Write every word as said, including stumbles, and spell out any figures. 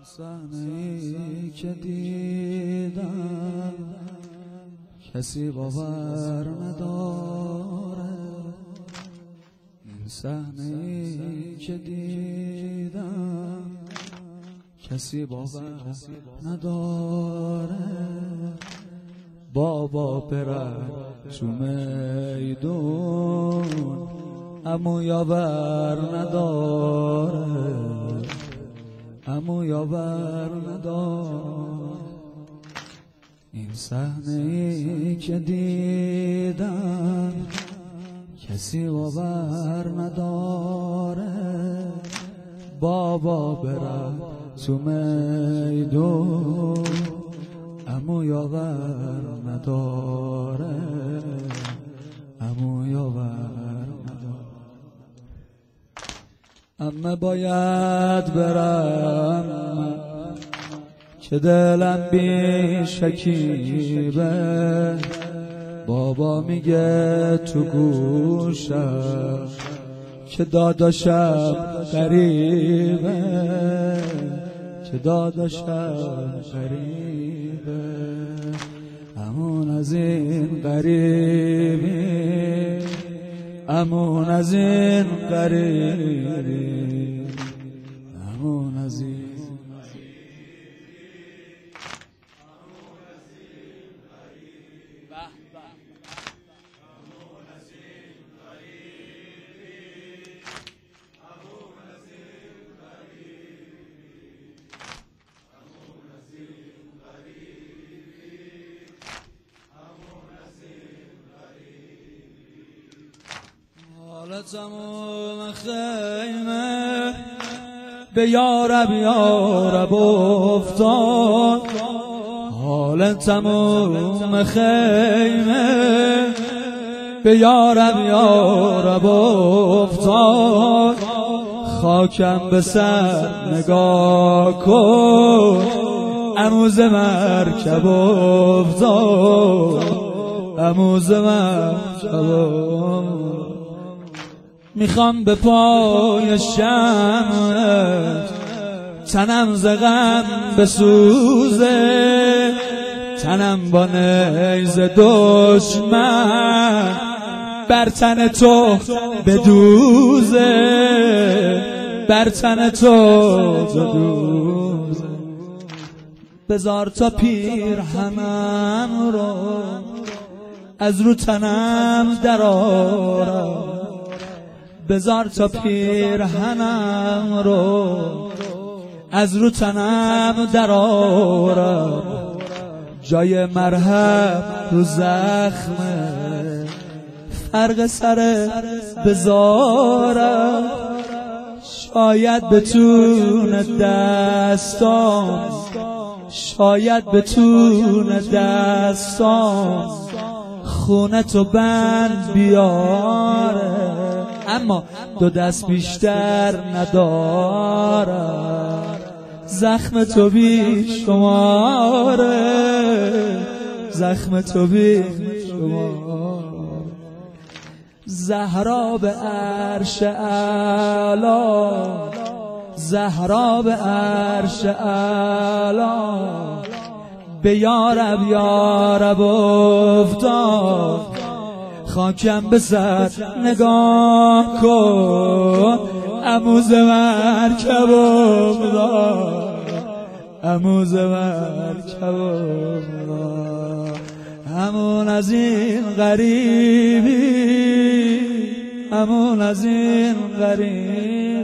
صحنه‌ای که دیدم کسی باور نداره. این صحنه‌ای که دیدم کسی باور نداره. بابا پرد تو میدون امو یاور نداره، امو یاور نداره. این صحنه‌ای که دیدم کسی باور نداره. بابا برد تو میدون امو یاور نداره، امو یاور نداره. اما باید برم که دلم بی شکیبه. بابا میگه تو گوشم که داداشم غریبه، که داداشم غریبه. امون از این غریبی، امون از این غریبی، امون از این حال تموم خیمه به یارب یارب افتاد. حال تموم خیمه به یارب یارب افتاد. خاکم به سر نگاه کن عموز مرکب افتاد، عموز مرکب افتاد. میخوام به پای شمعت تنم ز غم بسوزه، تنم با نیزه دشمن بر تن تو بدوزه، بر تن تو بدوزه. بذار تا پیرهنم رو از رو تنم درآرم، بذار تا پیرهنم رو از رو تنم درآرم. جای مرهم رو زخمه فرق سر بذارم. شاید بتونه دستام، شاید بتونه دستام خونه تو بند بیاره. اما دو دست بیشتر ندارم، زخم تو بی شماره، زخم تو بی شماره. زهرا به عرش اعلی، زهرا به عرش اعلی به یارب یارب افتاد. خاکم به سر نگاه کن عموز مرکب افتاد، عموز مرکب افتاد. همون از این غریبی، همون از این غریبی.